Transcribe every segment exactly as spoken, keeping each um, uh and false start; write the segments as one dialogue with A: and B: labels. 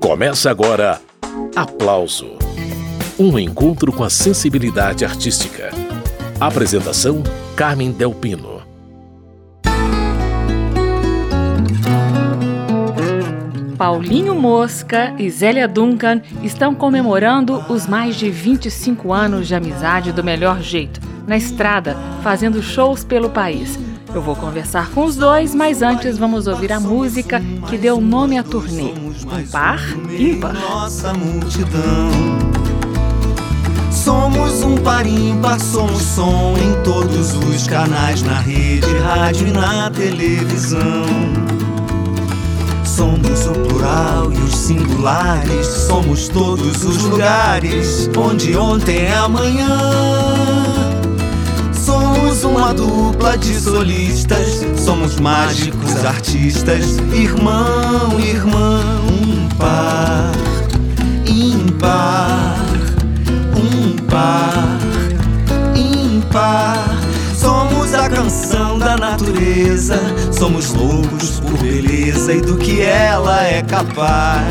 A: Começa agora Aplauso, um encontro com a sensibilidade artística. Apresentação: Carmen Del Pino.
B: Paulinho Mosca e Zélia Duncan estão comemorando os mais de vinte e cinco anos de amizade do melhor jeito, na estrada, fazendo shows pelo país. Eu vou conversar com os dois, mas antes vamos ouvir a música que deu nome à turnê, Um Par Ímpar.
C: Nossa multidão. Somos um par ímpar, somos som em todos os canais, na rede, rádio e na televisão. Somos o plural e os singulares, somos todos os lugares, onde ontem é amanhã. Somos uma dupla de solistas, somos mágicos artistas, irmão, irmã, um par, ímpar, um par, ímpar. Somos a canção da natureza, somos loucos por beleza e do que ela é capaz.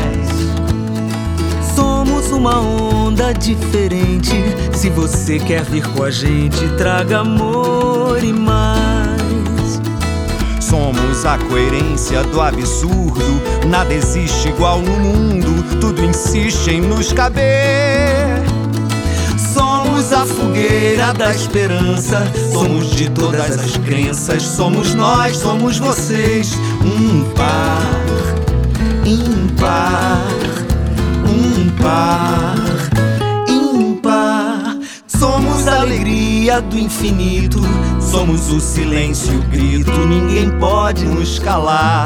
C: Somos uma onda diferente, se você quer vir com a gente, traga amor e mais. Somos a coerência do absurdo, nada existe igual no mundo, tudo insiste em nos caber. Somos a fogueira da esperança, somos de todas as crenças, somos nós, somos vocês, um par, ímpar, um par, ímpar. Somos a alegria do infinito, somos o silêncio e o grito, ninguém pode nos calar.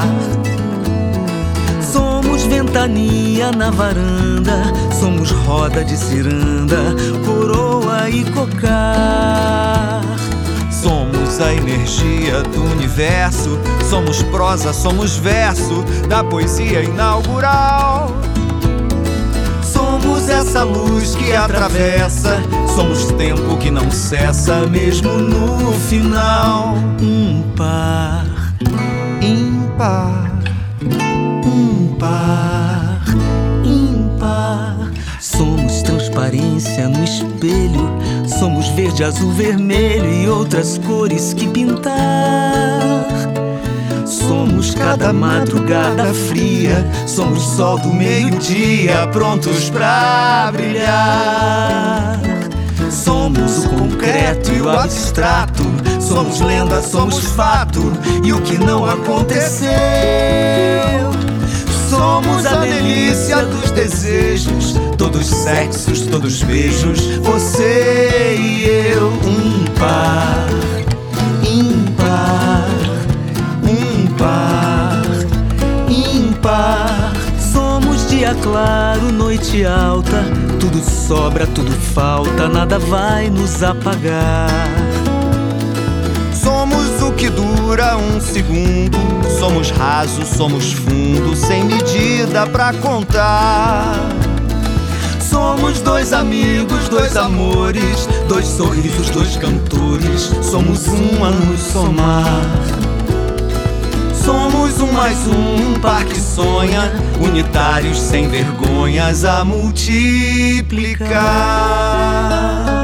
C: Somos ventania na varanda, somos roda de ciranda, coroa e cocar. Somos a energia do universo, somos prosa, somos verso da poesia inaugural. Somos essa luz que atravessa, somos tempo que não cessa, mesmo no final. Um par, ímpar, um par, ímpar. Somos transparência no espelho, somos verde, azul, vermelho e outras cores que pintar. Somos cada madrugada fria, somos sol do meio-dia, prontos pra brilhar. Somos o concreto e o abstrato, somos lenda, somos fato e o que não aconteceu. Somos a delícia dos desejos, todos sexos, todos beijos, você e eu. Um par, ímpar, um par, ímpar. Somos dia claro, noite alta, tudo sobra, tudo falta, nada vai nos apagar. Somos o que dura um segundo, somos rasos, somos fundo, sem medida pra contar. Somos dois amigos, dois amores, dois sorrisos, dois cantores, somos um a nos somar. Somos um mais um, um par que sonha, unitários sem vergonhas a multiplicar.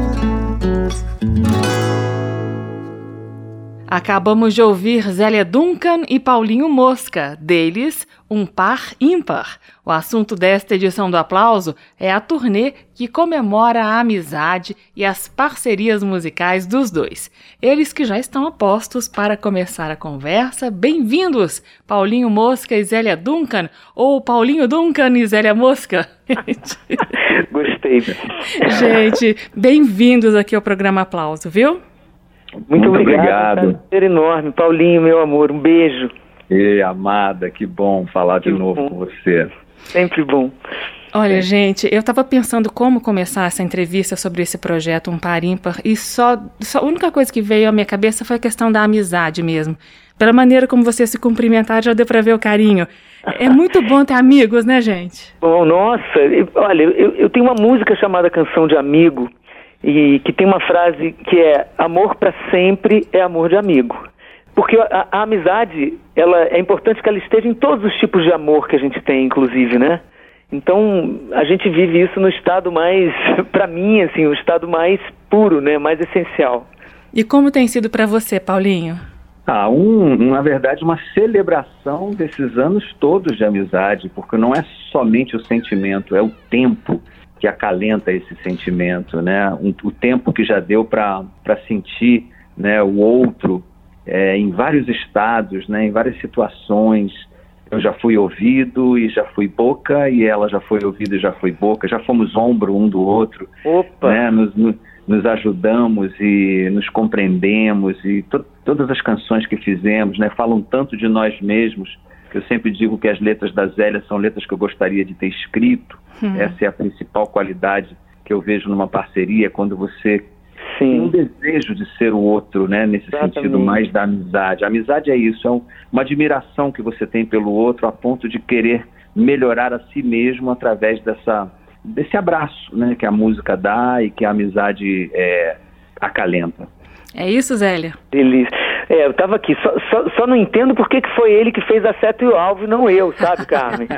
B: Acabamos de ouvir Zélia Duncan e Paulinho Mosca, deles Um Par Ímpar. O assunto desta edição do Aplauso é a turnê que comemora a amizade e as parcerias musicais dos dois. Eles que já estão a postos para começar a conversa. Bem-vindos, Paulinho Mosca e Zélia Duncan, ou Paulinho Duncan e Zélia Mosca.
D: Gostei.
B: Gente, bem-vindos aqui ao programa Aplauso, viu?
D: Muito,
E: Muito
D: obrigado.
E: obrigado.
D: Prazer enorme. Paulinho, meu amor, um beijo.
E: E amada, que bom falar de
D: Que
E: novo
D: bom.
E: com você.
D: Sempre bom.
B: Olha, gente, eu estava pensando como começar essa entrevista sobre esse projeto Um Par Ímpar e só, só a única coisa que veio à minha cabeça foi a questão da amizade mesmo. Pela maneira como vocês se cumprimentaram, já deu para ver o carinho. É muito bom ter amigos, né, gente?
D: Bom, nossa, eu- olha, eu, eu tenho uma música chamada Canção de Amigo e que tem uma frase que é: amor para sempre é amor de amigo. Porque a, a amizade, ela, é importante que ela esteja em todos os tipos de amor que a gente tem, inclusive, né? Então, a gente vive isso no estado mais, para mim, assim, o estado mais puro, né, mais essencial.
B: E como tem sido para você, Paulinho?
E: Ah, um, na verdade, uma celebração desses anos todos de amizade, porque não é somente o sentimento, é o tempo que acalenta esse sentimento, né? Um, o tempo que já deu para sentir, né, o outro é, em vários estados, né, em várias situações. Eu já fui ouvido e já fui boca, e ela já foi ouvida e já foi boca, já fomos ombro um do outro.
D: Opa!
E: Né? Nos, nos, nos ajudamos e nos compreendemos, e to, todas as canções que fizemos, né, falam tanto de nós mesmos, que eu sempre digo que as letras da Zélia são letras que eu gostaria de ter escrito. Hum. Essa é a principal qualidade que eu vejo numa parceria, quando você Sim. tem um desejo de ser o outro, né, nesse Exatamente. Sentido mais da amizade. A amizade é isso, é um, uma admiração que você tem pelo outro, a ponto de querer melhorar a si mesmo através dessa, desse abraço, né, que a música dá e que a amizade é, acalenta.
B: É isso, Zélia?
D: Delícia. É, eu tava aqui, só, só, só não entendo por que que foi ele que fez a seta e o alvo e não eu, sabe, Carmen?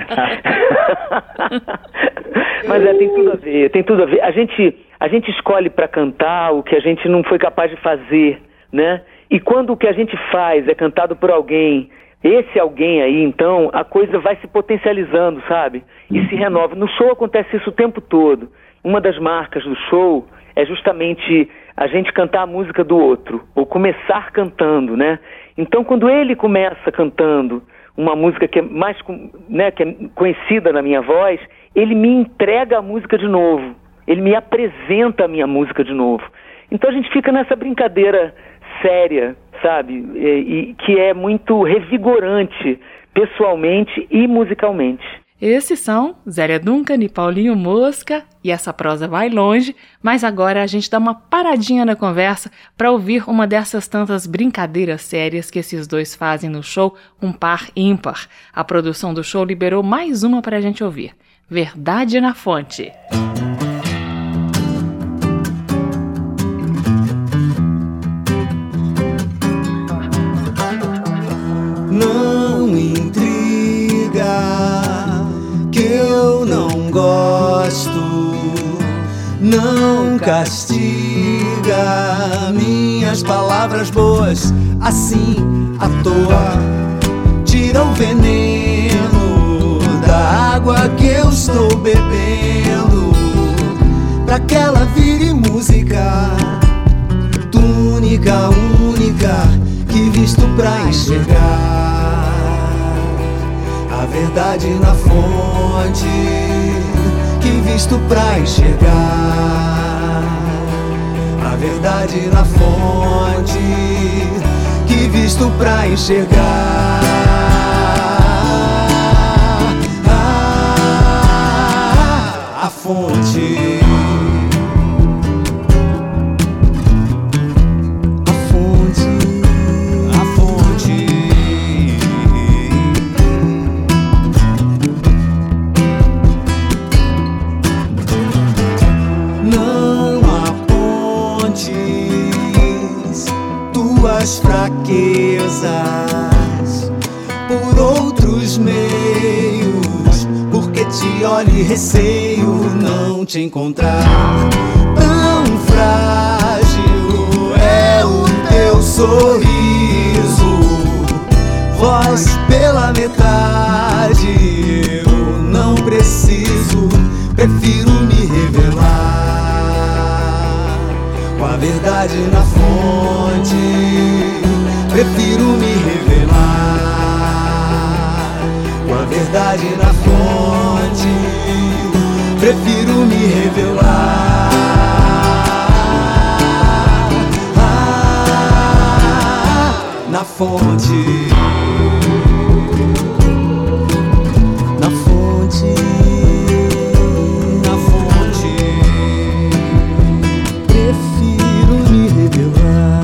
D: Mas é, tem tudo a ver, tem tudo a ver. A gente, a gente escolhe para cantar o que a gente não foi capaz de fazer, né? E quando o que a gente faz é cantado por alguém, esse alguém aí, então, a coisa vai se potencializando, sabe? E se renova. No show acontece isso o tempo todo. Uma das marcas do show é justamente a gente cantar a música do outro, ou começar cantando, né? Então, quando ele começa cantando uma música que é mais, né, que é conhecida na minha voz, ele me entrega a música de novo, ele me apresenta a minha música de novo. Então a gente fica nessa brincadeira séria, sabe? E, e que é muito revigorante pessoalmente e musicalmente.
B: Esses são Zélia Duncan e Paulinho Mosca, e essa prosa vai longe, mas agora a gente dá uma paradinha na conversa para ouvir uma dessas tantas brincadeiras sérias que esses dois fazem no show Um Par Ímpar. A produção do show liberou mais uma para a gente ouvir. Verdade na Fonte.
C: Não intriga, que eu não gosto, não castiga minhas palavras boas assim à toa. Tira o veneno da água que eu estou bebendo, pra que ela vire música, túnica, única, que visto pra enxergar a verdade na fonte, que visto pra enxergar a verdade na fonte, que visto pra enxergar ah, a fonte. Fraquezas por outros meios, porque te olho e receio não te encontrar. Tão frágil é o teu sorriso, voz pela metade. Eu não preciso, prefiro me revelar com a verdade na fonte. Prefiro me revelar com a verdade na fonte. Prefiro me revelar ah, na fonte. Na fonte. Na fonte. Prefiro me revelar.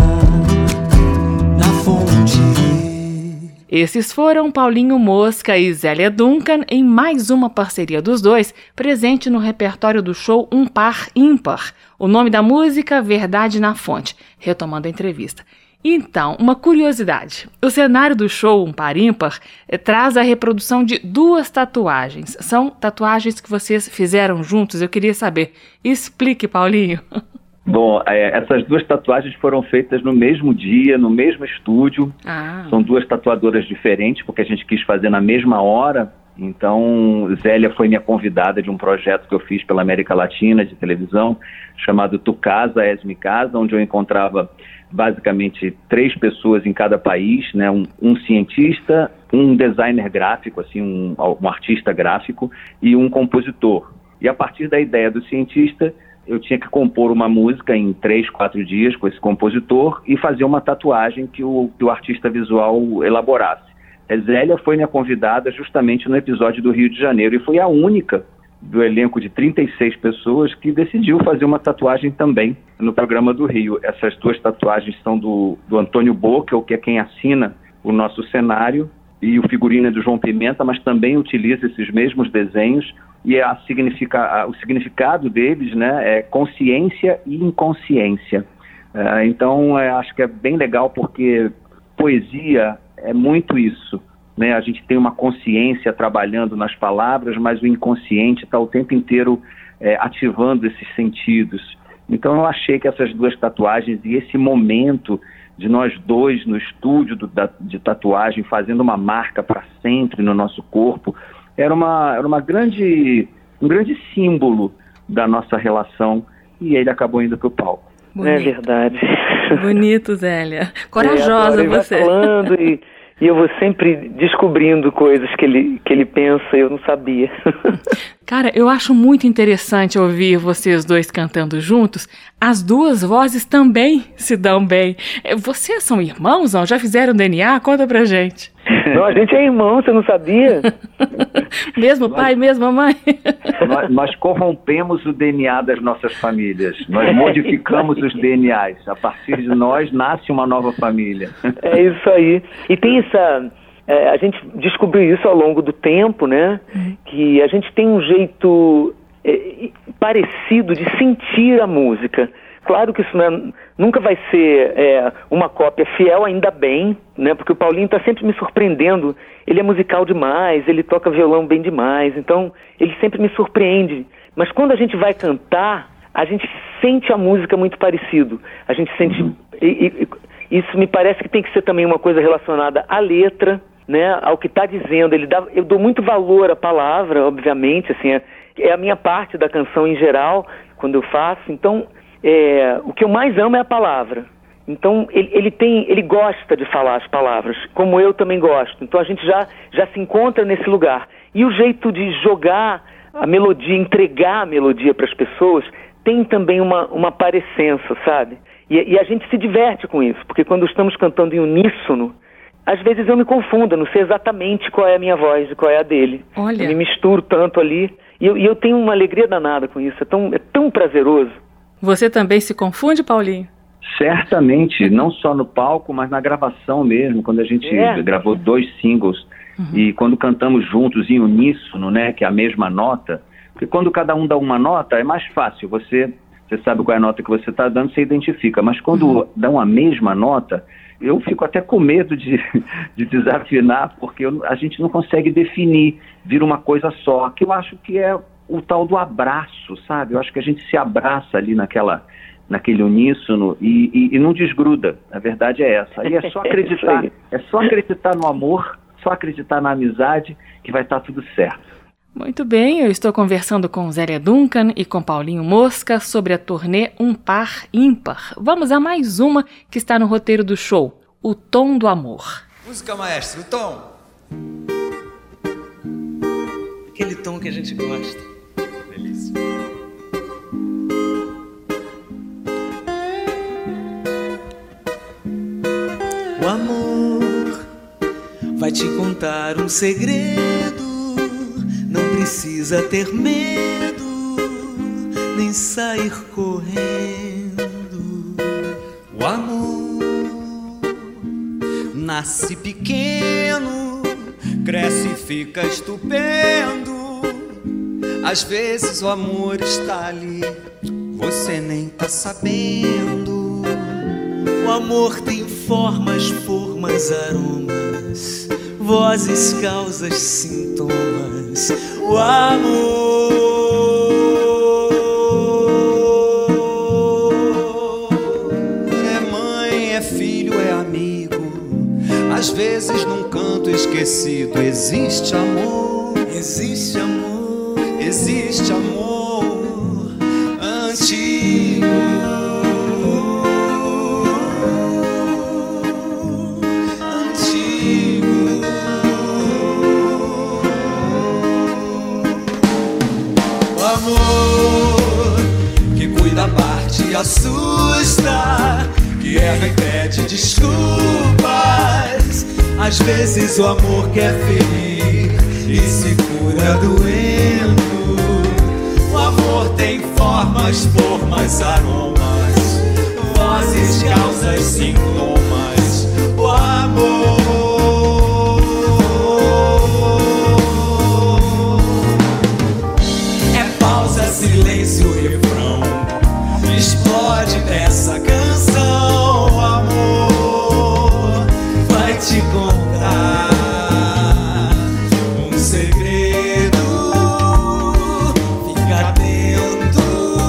B: Esses foram Paulinho Mosca e Zélia Duncan em mais uma parceria dos dois, presente no repertório do show Um Par Ímpar. O nome da música, Verdade na Fonte, retomando a entrevista. Então, uma curiosidade. O cenário do show Um Par Ímpar eh, traz a reprodução de duas tatuagens. São tatuagens que vocês fizeram juntos? Eu queria saber. Explique, Paulinho.
E: Bom, é, essas duas tatuagens foram feitas no mesmo dia, no mesmo estúdio.
B: Ah.
E: São duas tatuadoras diferentes, porque a gente quis fazer na mesma hora. Então, Zélia foi minha convidada de um projeto que eu fiz pela América Latina de televisão, chamado Tu Casa, És Mi Casa, onde eu encontrava basicamente três pessoas em cada país, né? um, um cientista, um designer gráfico, assim, um, um artista gráfico e um compositor. E a partir da ideia do cientista, eu tinha que compor uma música em três, quatro dias com esse compositor e fazer uma tatuagem que o, que o artista visual elaborasse. A Zélia foi minha convidada justamente no episódio do Rio de Janeiro e foi a única do elenco de trinta e seis pessoas que decidiu fazer uma tatuagem também no programa do Rio. Essas duas tatuagens são do, do Antônio Bockel, que é quem assina o nosso cenário, e o figurino é do João Pimenta, mas também utiliza esses mesmos desenhos, e a significa, a, o significado deles, né, é consciência e inconsciência. É, então, é, acho que é bem legal porque poesia é muito isso, né? A gente tem uma consciência trabalhando nas palavras, mas o inconsciente está o tempo inteiro é, ativando esses sentidos. Então eu achei que essas duas tatuagens e esse momento de nós dois no estúdio do, da, de tatuagem, fazendo uma marca para sempre no nosso corpo, era, uma, era uma grande, um grande símbolo da nossa relação, e ele acabou indo para o palco.
B: Bonito.
D: É verdade.
B: Bonito, Zélia. Corajosa
D: é,
B: você.
D: Ele vai falando e, e eu vou sempre descobrindo coisas que ele, que ele pensa e eu não sabia.
B: Cara, eu acho muito interessante ouvir vocês dois cantando juntos. As duas vozes também se dão bem. Vocês são irmãos, não? Já fizeram D N A? Conta pra gente.
D: Não, a gente é irmão, você não sabia?
B: Mesmo pai, nós, mesma mãe?
E: Nós, nós corrompemos o D N A das nossas famílias. Nós modificamos os D N As. A partir de nós nasce uma nova família.
D: É isso aí. E tem essa... É, a gente descobriu isso ao longo do tempo, né? Uhum. Que a gente tem um jeito é, parecido de sentir a música. Claro que isso não é, nunca vai ser é, uma cópia fiel, ainda bem, né? Porque o Paulinho está sempre me surpreendendo. Ele é musical demais, ele toca violão bem demais, então ele sempre me surpreende. Mas quando a gente vai cantar, a gente sente a música muito parecido. A gente sente... Uhum. E, e, isso me parece que tem que ser também uma coisa relacionada à letra, né, ao que está dizendo. Ele dá, eu dou muito valor à palavra, obviamente, assim, é, é a minha parte da canção em geral, quando eu faço. Então, é, o que eu mais amo é a palavra. Então, ele, ele, tem, ele gosta de falar as palavras, como eu também gosto. Então, a gente já, já se encontra nesse lugar. E o jeito de jogar a melodia, entregar a melodia para as pessoas, tem também uma, uma parecença, sabe? E, e a gente se diverte com isso, porque quando estamos cantando em uníssono, às vezes eu me confundo, eu não sei exatamente qual é a minha voz e qual é a dele.
B: Olha.
D: Eu me misturo tanto ali. E eu, e eu tenho uma alegria danada com isso. É tão, é tão prazeroso.
B: Você também se confunde, Paulinho?
E: Certamente. Não só no palco, mas na gravação mesmo. Quando a gente é. gravou dois singles. Uhum. E quando cantamos juntos em uníssono, né? Que é a mesma nota. Porque quando cada um dá uma nota, é mais fácil. Você, você sabe qual é a nota que você está dando, você identifica. Mas quando uhum. dão a mesma nota... Eu fico até com medo de, de desafinar, porque eu, a gente não consegue definir, vira uma coisa só, que eu acho que é o tal do abraço, sabe? Eu acho que a gente se abraça ali naquela, naquele uníssono e, e, e não desgruda, a verdade é essa. E é só acreditar, é só acreditar no amor, só acreditar na amizade que vai estar tudo certo.
B: Muito bem, eu estou conversando com Zélia Duncan e com Paulinho Mosca sobre a turnê Um Par Ímpar. Vamos a mais uma que está no roteiro do show, O Tom do Amor.
F: Música, maestro, o tom. Aquele tom que a gente gosta. Delícia. O amor vai te contar um segredo. Não precisa ter medo, nem sair correndo. O amor nasce pequeno, cresce e fica estupendo. Às vezes o amor está ali, você nem tá sabendo. O amor tem
C: formas, formas, aromas, vozes, causas, sintomas. O amor é mãe, é filho, é amigo. Às vezes num canto esquecido existe amor, existe amor, existe amor antigo. Que cuida, parte, assusta, que erra e pede desculpas. Às vezes o amor quer ferir e se cura doendo. O amor tem formas, formas, aromas, vozes, causas, sintomas. O amor silêncio, refrão, explode dessa canção. O amor vai te contar um segredo. Fica atento,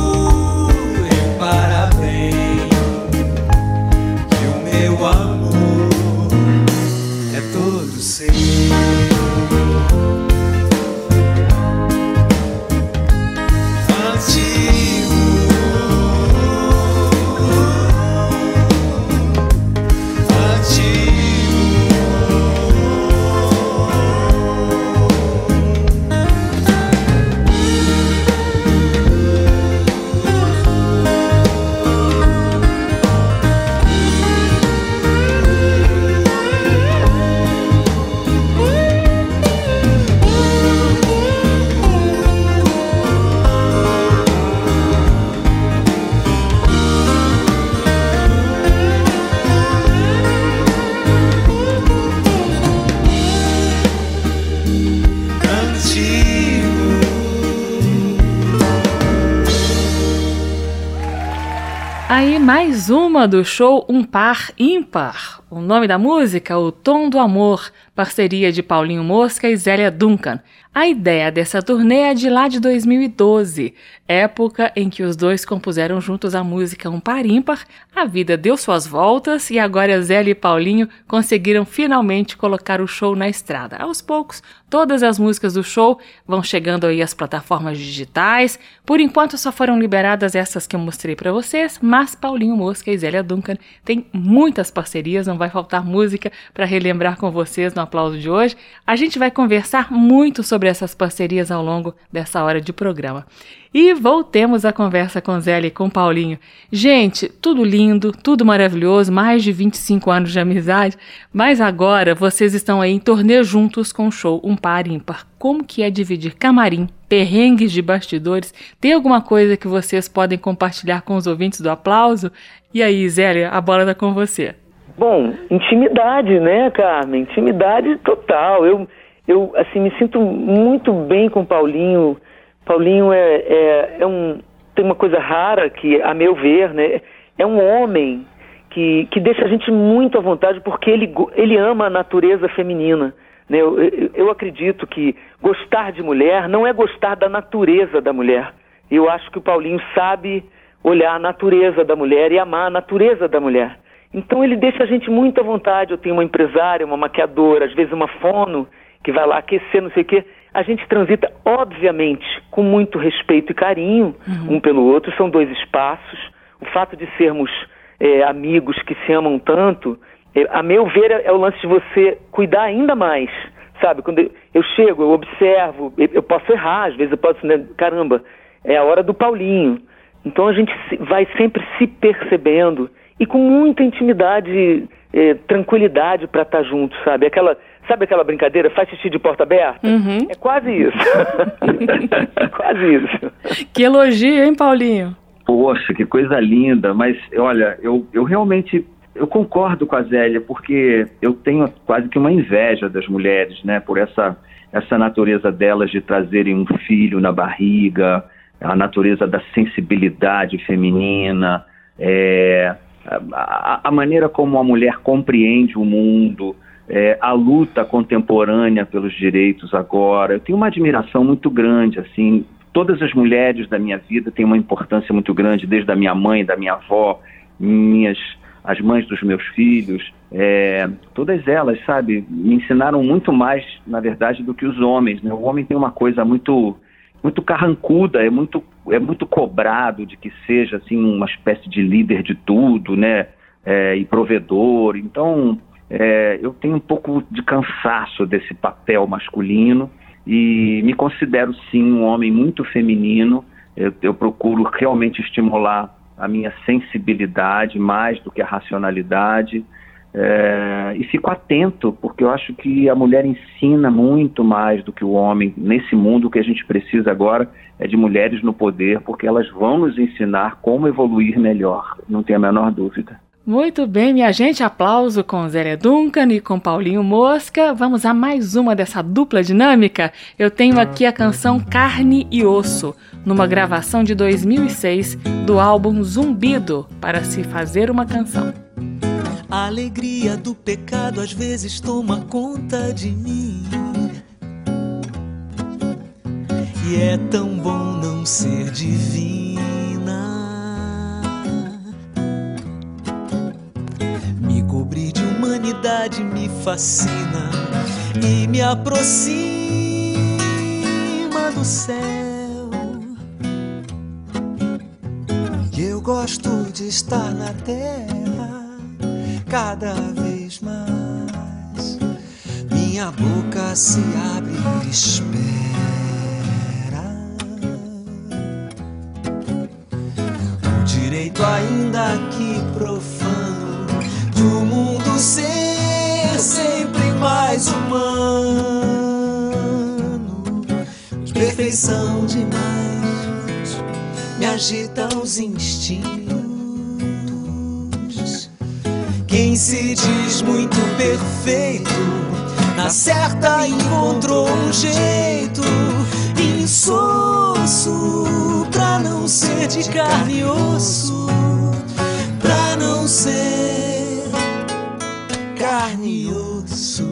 C: repara bem que o meu amor é todo seu.
B: Aí mais uma do show Um Par Ímpar. O nome da música, O Tom do Amor, parceria de Paulinho Mosca e Zélia Duncan. A ideia dessa turnê é de lá de dois mil e doze, época em que os dois compuseram juntos a música Um Par Ímpar. A vida deu suas voltas e agora Zélia e Paulinho conseguiram finalmente colocar o show na estrada. Aos poucos, todas as músicas do show vão chegando aí às plataformas digitais. Por enquanto só foram liberadas essas que eu mostrei para vocês, mas Paulinho Mosca e Zélia Duncan têm muitas parcerias, não vai faltar música para relembrar com vocês no aplauso de hoje. A gente vai conversar muito sobre essas parcerias ao longo dessa hora de programa. E voltemos a conversa com Zélia e com Paulinho. Gente, tudo lindo, tudo maravilhoso, mais de vinte e cinco anos de amizade, mas agora vocês estão aí em turnê juntos com o show Um Par Ímpar. Como que é dividir camarim, perrengues de bastidores? Tem alguma coisa que vocês podem compartilhar com os ouvintes do aplauso? E aí, Zélia, a bola tá com você.
D: Bom, intimidade, né, Carmen? Intimidade total. Eu, eu assim, me sinto muito bem com o Paulinho. Paulinho é, é, é um, tem uma coisa rara que, a meu ver, né, é um homem que, que deixa a gente muito à vontade porque ele, ele ama a natureza feminina. Né? Eu, eu, eu acredito que gostar de mulher não é gostar da natureza da mulher. Eu acho que o Paulinho sabe olhar a natureza da mulher e amar a natureza da mulher. Então ele deixa a gente muito à vontade. Eu tenho uma empresária, uma maquiadora, às vezes uma fono, que vai lá aquecer, não sei o quê. A gente transita, obviamente, com muito respeito e carinho, uhum, um pelo outro. São dois espaços. O fato de sermos é, amigos que se amam tanto, é, a meu ver, é, é o lance de você cuidar ainda mais, sabe? Quando eu, eu chego, eu observo, eu, eu posso errar, às vezes eu posso, né, caramba, é a hora do Paulinho. Então a gente vai sempre se percebendo e com muita intimidade, é, tranquilidade para estar junto, sabe? Aquela, sabe aquela brincadeira, faz xixi de porta aberta?
B: Uhum.
D: É quase isso. É quase isso.
B: Que elogio, hein, Paulinho?
E: Poxa, que coisa linda. Mas, olha, eu, eu realmente eu concordo com a Zélia, porque eu tenho quase que uma inveja das mulheres, né? Por essa, essa natureza delas de trazerem um filho na barriga, a natureza da sensibilidade feminina, é... a, a maneira como a mulher compreende o mundo, é, a luta contemporânea pelos direitos agora. Eu tenho uma admiração muito grande, assim, todas as mulheres da minha vida têm uma importância muito grande, desde a minha mãe, da minha avó, minhas, as mães dos meus filhos, é, todas elas, sabe, me ensinaram muito mais, na verdade, do que os homens, né? O homem tem uma coisa muito, muito carrancuda, é muito, é muito cobrado de que seja, assim, uma espécie de líder de tudo, né, é, e provedor. Então, é, eu tenho um pouco de cansaço desse papel masculino e me considero, sim, um homem muito feminino. Eu, eu procuro realmente estimular a minha sensibilidade mais do que a racionalidade, é, e fico atento, porque eu acho que a mulher ensina muito mais do que o homem. Nesse mundo, o que a gente precisa agora é de mulheres no poder, porque elas vão nos ensinar como evoluir melhor, não tenho a menor dúvida.
B: Muito bem, minha gente, aplauso com Zélia Duncan e com Paulinho Mosca. Vamos a mais uma dessa dupla dinâmica. Eu tenho aqui a canção Carne e Osso, numa gravação de dois mil e seis do álbum Zumbido, para se fazer uma canção.
C: A alegria do pecado às vezes toma conta de mim, e é tão bom não ser divina. Me cobrir de humanidade me fascina e me aproxima do céu. Eu gosto de estar na terra cada vez mais. Minha boca se abre e espera. O direito ainda que profano do mundo ser sempre mais humano. Perfeição demais me agita os instintos. Quem se diz muito perfeito, na certa encontrou um jeito insosso pra não ser de carne e osso, pra não ser carne e osso.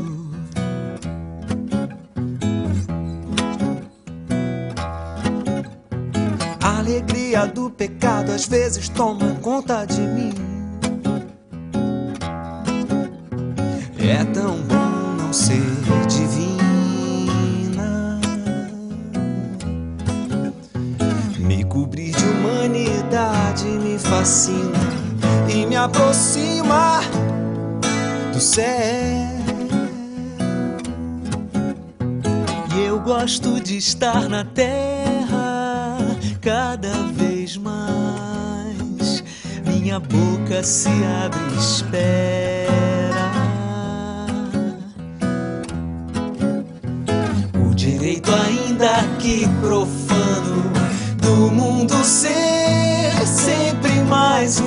C: A alegria do pecado às vezes toma conta de mim. É tão bom não ser divina, me cobrir de humanidade me fascina e me aproxima do céu. E eu gosto de estar na terra cada vez mais. Minha boca se abre e espera. Direito ainda que profano do mundo ser sempre mais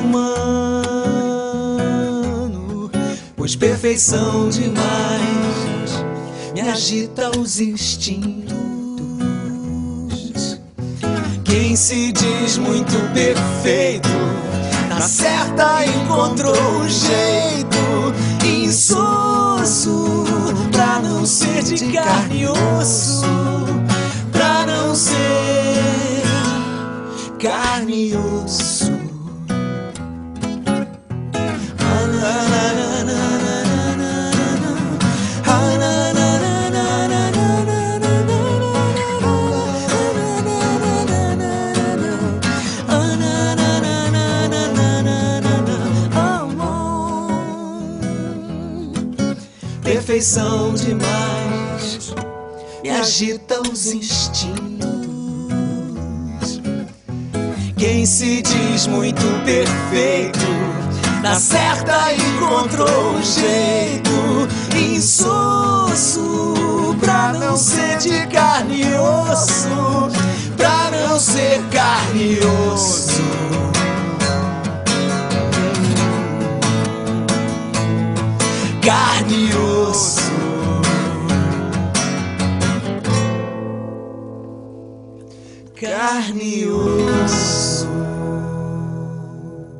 C: humano, pois perfeição demais me agita os instintos. Quem se diz muito perfeito, na certa encontrou um jeito insosso pra não ser de carne e osso, pra não ser carne e osso. Perfeição demais me agita os instintos. Quem se diz muito perfeito, na certa encontrou um jeito insosso pra não ser de carne e osso, pra não ser carne e osso. Carne e osso. Carne e osso.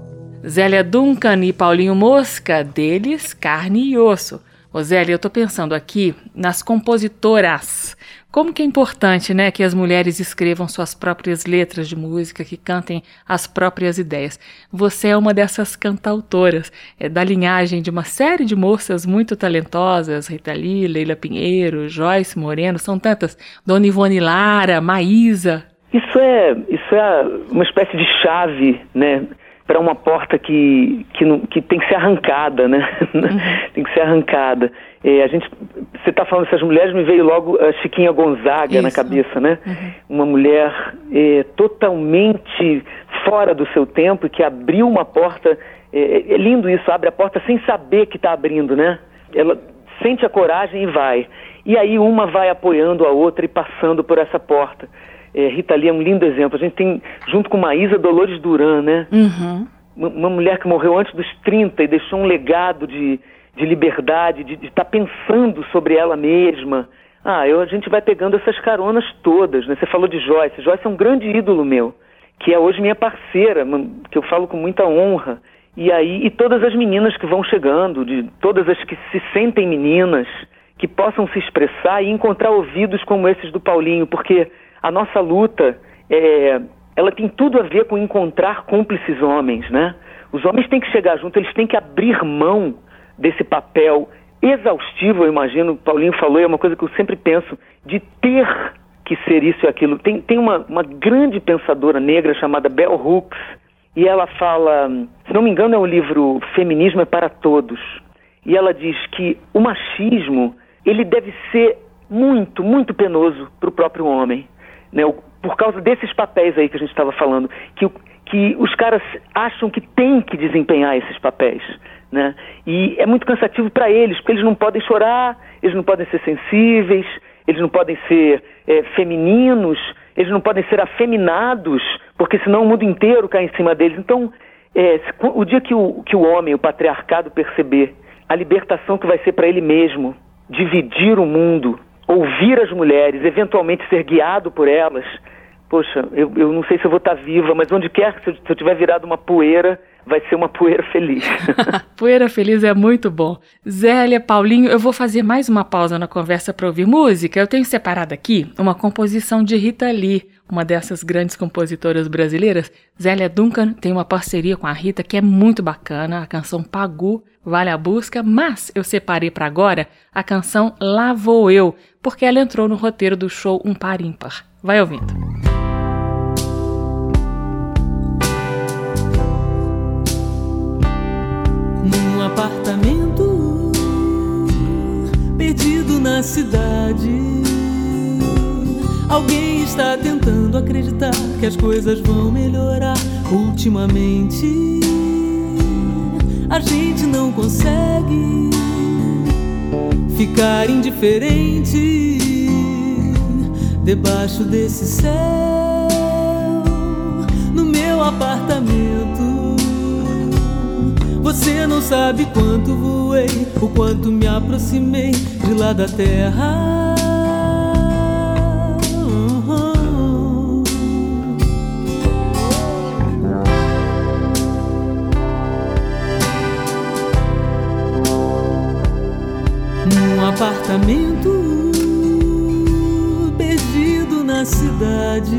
B: Zélia Duncan e Paulinho Mosca, deles Carne e Osso. Ô Zélia, eu tô pensando aqui nas compositoras. Como que é importante, né, que as mulheres escrevam suas próprias letras de música, que cantem as próprias ideias. Você é uma dessas cantautoras, é da linhagem de uma série de moças muito talentosas, Rita Lee, Leila Pinheiro, Joyce Moreno, são tantas, Dona Ivone Lara, Maísa.
D: Isso é, isso é uma espécie de chave, né, para uma porta que, que, não, que tem que ser arrancada, né? Uhum. Tem que ser arrancada. É, a gente, você está falando dessas mulheres, me veio logo a Chiquinha Gonzaga Isso. na cabeça, né? Uhum. Uma mulher é, totalmente fora do seu tempo e que abriu uma porta. É, é lindo isso, abre a porta sem saber que está abrindo, né? Ela sente a coragem e vai. E aí uma vai apoiando a outra e passando por essa porta. É, Rita Lee é um lindo exemplo. A gente tem, junto com Maísa, Dolores Duran, né?
B: Uhum.
D: Uma, uma mulher que morreu antes dos trinta e deixou um legado de, de liberdade, de estar tá pensando sobre ela mesma. Ah, eu, a gente vai pegando essas caronas todas, né? Você falou de Joyce. Joyce é um grande ídolo meu, que é hoje minha parceira, que eu falo com muita honra. E aí, e todas as meninas que vão chegando, de todas as que se sentem meninas, que possam se expressar e encontrar ouvidos como esses do Paulinho, porque a nossa luta, é, ela tem tudo a ver com encontrar cúmplices homens, né? Os homens têm que chegar junto, eles têm que abrir mão desse papel exaustivo, eu imagino, o Paulinho falou, é uma coisa que eu sempre penso, de ter que ser isso e aquilo. Tem, tem uma, uma grande pensadora negra chamada Bell Hooks, e ela fala, se não me engano é o livro Feminismo é para Todos, e ela diz que o machismo, ele deve ser muito, muito penoso para o próprio homem. Né, por causa desses papéis aí que a gente estava falando, que, que os caras acham que tem que desempenhar esses papéis, né? E é muito cansativo para eles, porque eles não podem chorar, eles não podem ser sensíveis, eles não podem ser é, femininos, eles não podem ser afeminados, porque senão o mundo inteiro cai em cima deles. Então, é, o dia que o, que o homem, o patriarcado, perceber a libertação que vai ser para ele mesmo, dividir o mundo, ouvir as mulheres, eventualmente ser guiado por elas, poxa, eu, eu não sei se eu vou estar viva, mas onde quer que se eu, se eu tiver virado uma poeira, vai ser uma poeira feliz.
B: Poeira feliz é muito bom. Zélia, Paulinho, eu vou fazer mais uma pausa na conversa para ouvir música. Eu tenho separado aqui uma composição de Rita Lee, uma dessas grandes compositoras brasileiras. Zélia Duncan tem uma parceria com a Rita que é muito bacana, a canção Pagu, vale a busca, mas eu separei para agora a canção Lá Vou Eu, porque ela entrou no roteiro do show Um Par Ímpar. Vai ouvindo.
G: Num apartamento perdido na cidade, alguém está tentando acreditar que as coisas vão melhorar. Ultimamente a gente não consegue ficar indiferente debaixo desse céu. No meu apartamento você não sabe quanto voei, o quanto me aproximei de lá da terra. Uhum. Num apartamento perdido na cidade,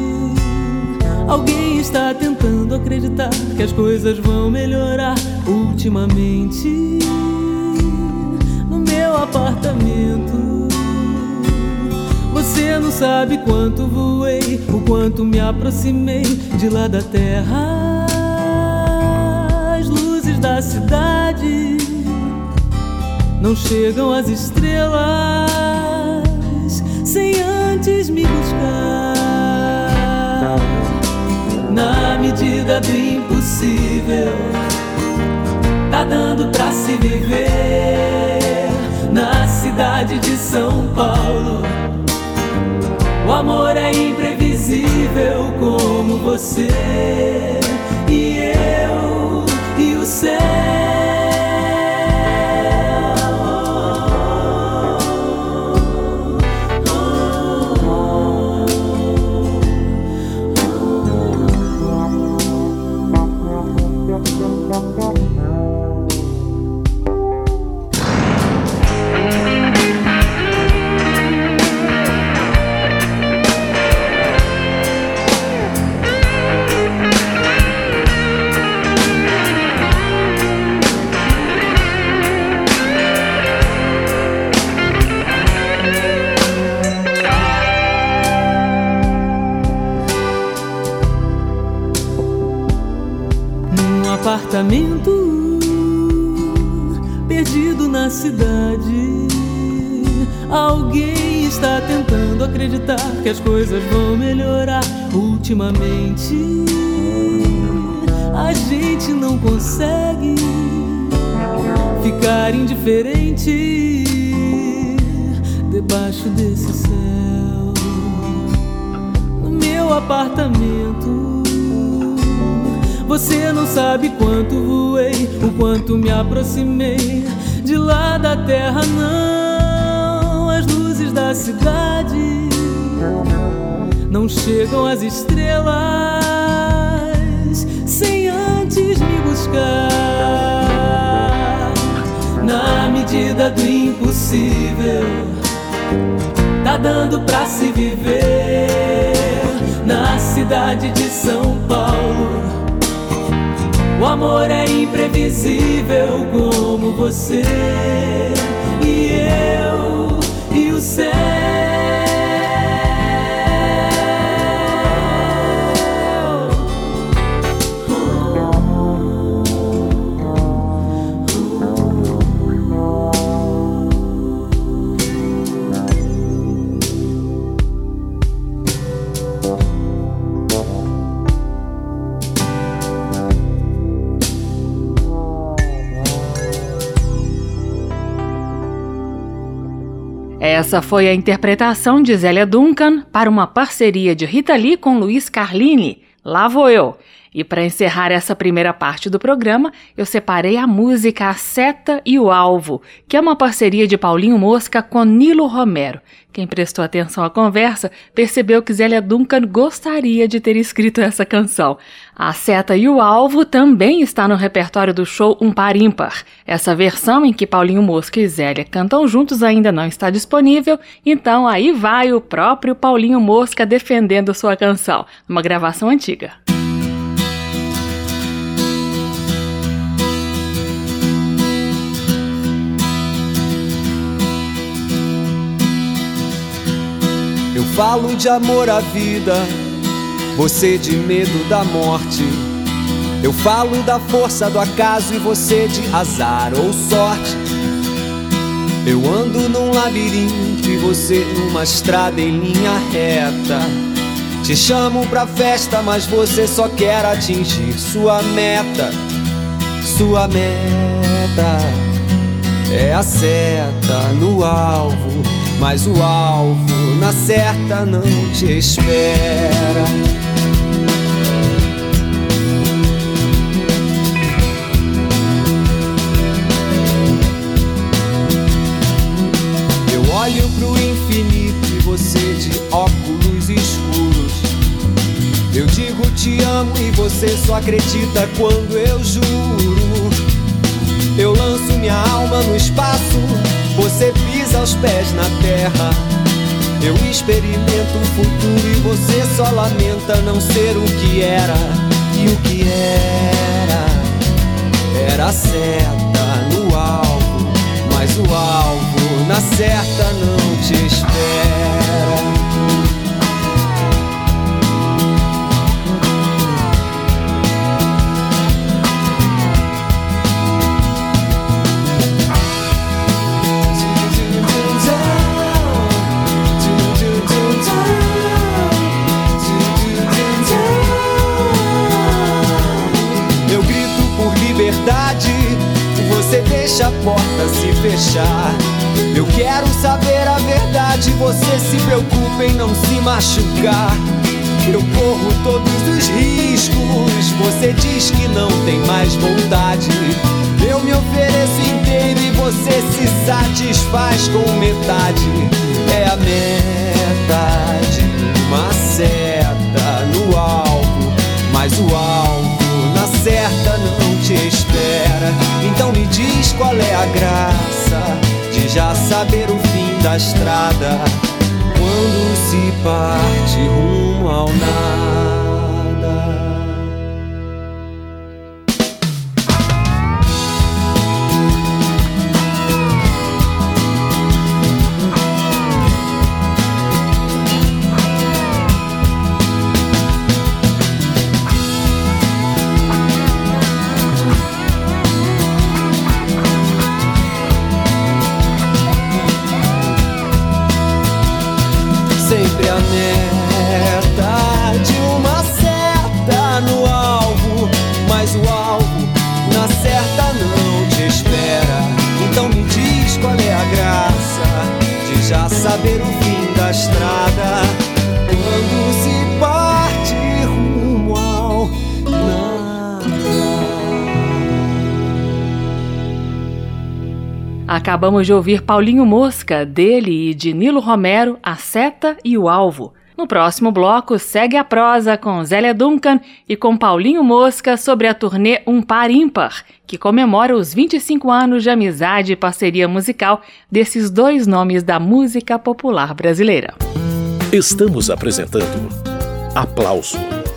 G: alguém está tentando acreditar que as coisas vão melhorar. Ultimamente, no meu apartamento, você não sabe quanto voei, o quanto me aproximei de lá da terra. As luzes da cidade não chegam às estrelas sem antes me buscar. Na medida do impossível, tá dando pra se viver. Na cidade de São Paulo, o amor é imprevisível como você e eu e o céu. apartamento perdido na cidade. Alguém está tentando acreditar que as coisas vão melhorar. Ultimamente a gente não consegue ficar indiferente debaixo desse céu. No meu apartamento, você não sabe quanto voei, o quanto me aproximei de lá da terra, não. As luzes da cidade não chegam às estrelas sem antes me buscar. Na medida do impossível, tá dando pra se viver na cidade de São Paulo. O amor é imprevisível como você e eu e o céu.
B: Essa foi a interpretação de Zélia Duncan para uma parceria de Rita Lee com Luiz Carlini, Lá Vou Eu. E para encerrar essa primeira parte do programa, eu separei a música A Seta e o Alvo, que é uma parceria de Paulinho Mosca com Nilo Romero. Quem prestou atenção à conversa percebeu que Zélia Duncan gostaria de ter escrito essa canção. A Seta e o Alvo também está no repertório do show Um Par Ímpar. Essa versão em que Paulinho Mosca e Zélia cantam juntos ainda não está disponível, então aí vai o próprio Paulinho Mosca defendendo sua canção, numa gravação antiga.
C: Eu falo de amor à vida, você de medo da morte. Eu falo da força do acaso e você de azar ou sorte. Eu ando num labirinto e você numa estrada em linha reta. Te chamo pra festa, mas você só quer atingir sua meta. Sua meta é a seta no alvo, mas o alvo na certa não te espera. Eu olho pro infinito e você de óculos escuros. Eu digo te amo e você só acredita quando eu juro. Eu lanço minha alma no espaço, você pisa os pés na terra. Eu experimento o futuro e você só lamenta não ser o que era. E o que era, era a seta no alvo, mas o alvo na certa não te espera. Você deixa a porta se fechar. Eu quero saber a verdade, você se preocupa em não se machucar. Eu corro todos os riscos, você diz que não tem mais vontade. Eu me ofereço inteiro e você se satisfaz com metade. É a meta de uma seta no alvo, mas o alvo na certa não te espera. Então me diz qual é a graça de já saber o fim da estrada, quando se parte rumo ao nada. meta, de uma seta no alvo, mas o alvo na certa não te espera. Então me diz qual é a graça de já saber o fim da estrada quando se parte rumo ao nada.
B: Acabamos de ouvir Paulinho Mosca, dele e de Nilo Romero, A Seta e o Alvo. No próximo bloco, segue a prosa com Zélia Duncan e com Paulinho Mosca sobre a turnê Um Par Ímpar, que comemora os vinte e cinco anos de amizade e parceria musical desses dois nomes da música popular brasileira.
A: Estamos apresentando Aplauso